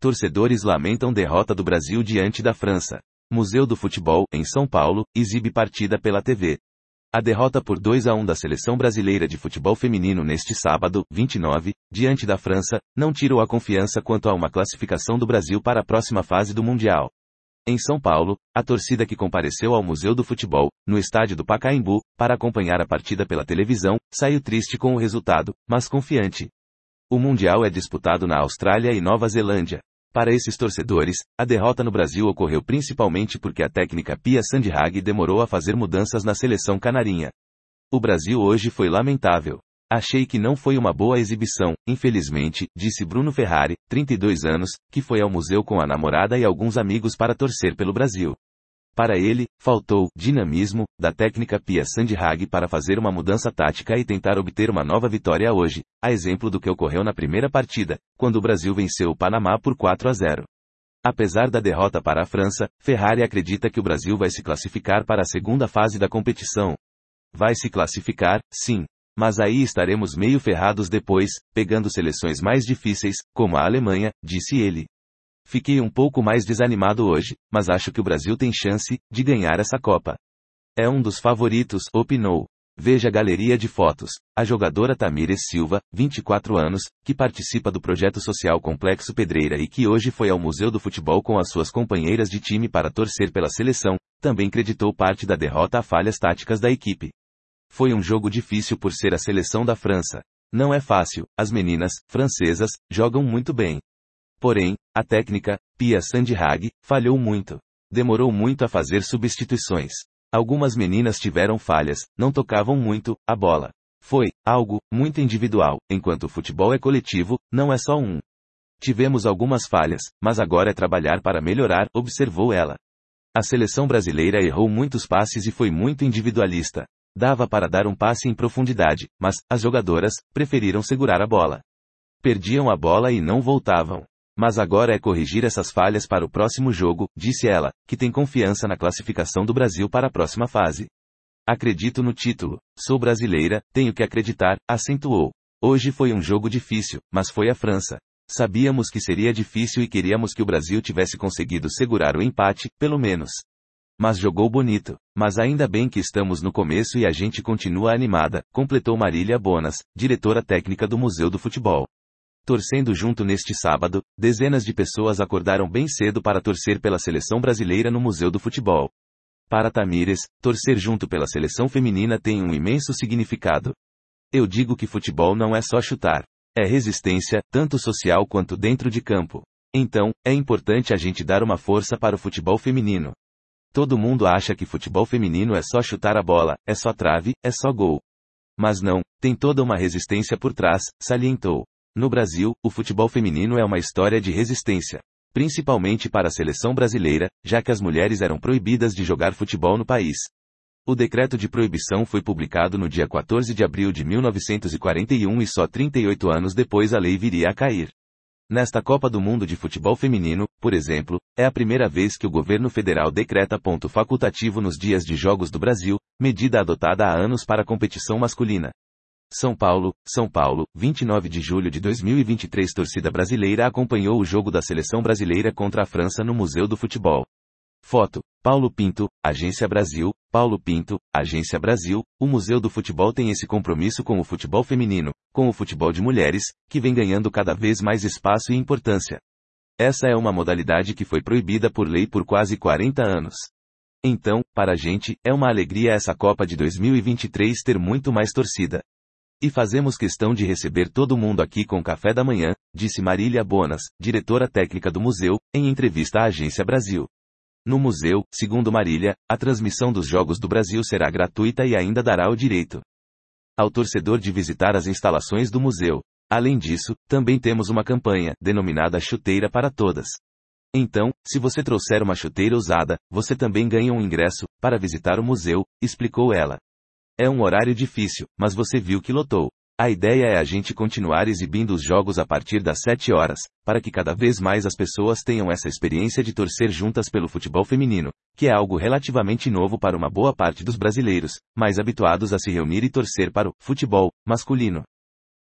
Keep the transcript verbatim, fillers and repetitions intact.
Torcedores lamentam derrota do Brasil diante da França. Museu do Futebol, em São Paulo, exibe partida pela T V. A derrota por dois a um da Seleção Brasileira de Futebol Feminino neste sábado, vinte e nove, diante da França, não tirou a confiança quanto a uma classificação do Brasil para a próxima fase do Mundial. Em São Paulo, a torcida que compareceu ao Museu do Futebol, no estádio do Pacaembu, para acompanhar a partida pela televisão, saiu triste com o resultado, mas confiante. O Mundial é disputado na Austrália e Nova Zelândia. Para esses torcedores, a derrota no Brasil ocorreu principalmente porque a técnica Pia Sandhag demorou a fazer mudanças na seleção canarinha. O Brasil hoje foi lamentável. Achei que não foi uma boa exibição, infelizmente, disse Bruno Ferrari, trinta e dois anos, que foi ao museu com a namorada e alguns amigos para torcer pelo Brasil. Para ele, faltou dinamismo da técnica Pia Sandhag para fazer uma mudança tática e tentar obter uma nova vitória hoje, a exemplo do que ocorreu na primeira partida, quando o Brasil venceu o Panamá por quatro a zero. Apesar da derrota para a França, Ferrari acredita que o Brasil vai se classificar para a segunda fase da competição. Vai se classificar, sim. Mas aí estaremos meio ferrados depois, pegando seleções mais difíceis, como a Alemanha, disse ele. Fiquei um pouco mais desanimado hoje, mas acho que o Brasil tem chance de ganhar essa Copa. É um dos favoritos, opinou. Veja a galeria de fotos. A jogadora Tamires Silva, vinte e quatro anos, que participa do projeto social Complexo Pedreira e que hoje foi ao Museu do Futebol com as suas companheiras de time para torcer pela seleção, também creditou parte da derrota a falhas táticas da equipe. Foi um jogo difícil por ser a seleção da França. Não é fácil, as meninas, francesas, jogam muito bem. Porém, a técnica, Pia Sandhag, falhou muito. Demorou muito a fazer substituições. Algumas meninas tiveram falhas, não tocavam muito a bola. Foi algo muito individual, enquanto o futebol é coletivo, não é só um. Tivemos algumas falhas, mas agora é trabalhar para melhorar, observou ela. A seleção brasileira errou muitos passes e foi muito individualista. Dava para dar um passe em profundidade, mas as jogadoras preferiram segurar a bola. Perdiam a bola e não voltavam. Mas agora é corrigir essas falhas para o próximo jogo, disse ela, que tem confiança na classificação do Brasil para a próxima fase. Acredito no título. Sou brasileira, tenho que acreditar, acentuou. Hoje foi um jogo difícil, mas foi a França. Sabíamos que seria difícil e queríamos que o Brasil tivesse conseguido segurar o empate, pelo menos. Mas jogou bonito. Mas ainda bem que estamos no começo e a gente continua animada, completou Marília Bonas, diretora técnica do Museu do Futebol. Torcendo junto neste sábado, dezenas de pessoas acordaram bem cedo para torcer pela seleção brasileira no Museu do Futebol. Para Tamires, torcer junto pela seleção feminina tem um imenso significado. Eu digo que futebol não é só chutar. É resistência, tanto social quanto dentro de campo. Então, é importante a gente dar uma força para o futebol feminino. Todo mundo acha que futebol feminino é só chutar a bola, é só trave, é só gol. Mas não, tem toda uma resistência por trás, salientou. No Brasil, o futebol feminino é uma história de resistência, principalmente para a seleção brasileira, já que as mulheres eram proibidas de jogar futebol no país. O decreto de proibição foi publicado no dia quatorze de abril de mil novecentos e quarenta e um e só trinta e oito anos depois a lei viria a cair. Nesta Copa do Mundo de Futebol Feminino, por exemplo, é a primeira vez que o governo federal decreta ponto facultativo nos dias de jogos do Brasil, medida adotada há anos para a competição masculina. São Paulo, São Paulo, vinte e nove de julho de dois mil e vinte e três. Torcida brasileira acompanhou o jogo da seleção brasileira contra a França no Museu do Futebol. Foto: Paulo Pinto, Agência Brasil. Paulo Pinto, Agência Brasil. O Museu do Futebol tem esse compromisso com o futebol feminino, com o futebol de mulheres, que vem ganhando cada vez mais espaço e importância. Essa é uma modalidade que foi proibida por lei por quase quarenta anos. Então, para a gente, é uma alegria essa Copa de dois mil e vinte e três ter muito mais torcida. E fazemos questão de receber todo mundo aqui com café da manhã, disse Marília Bonas, diretora técnica do museu, em entrevista à Agência Brasil. No museu, segundo Marília, a transmissão dos Jogos do Brasil será gratuita e ainda dará o direito ao torcedor de visitar as instalações do museu. Além disso, também temos uma campanha, denominada Chuteira para Todas. Então, se você trouxer uma chuteira usada, você também ganha um ingresso para visitar o museu, explicou ela. É um horário difícil, mas você viu que lotou. A ideia é a gente continuar exibindo os jogos a partir das sete horas, para que cada vez mais as pessoas tenham essa experiência de torcer juntas pelo futebol feminino, que é algo relativamente novo para uma boa parte dos brasileiros, mais habituados a se reunir e torcer para o futebol masculino.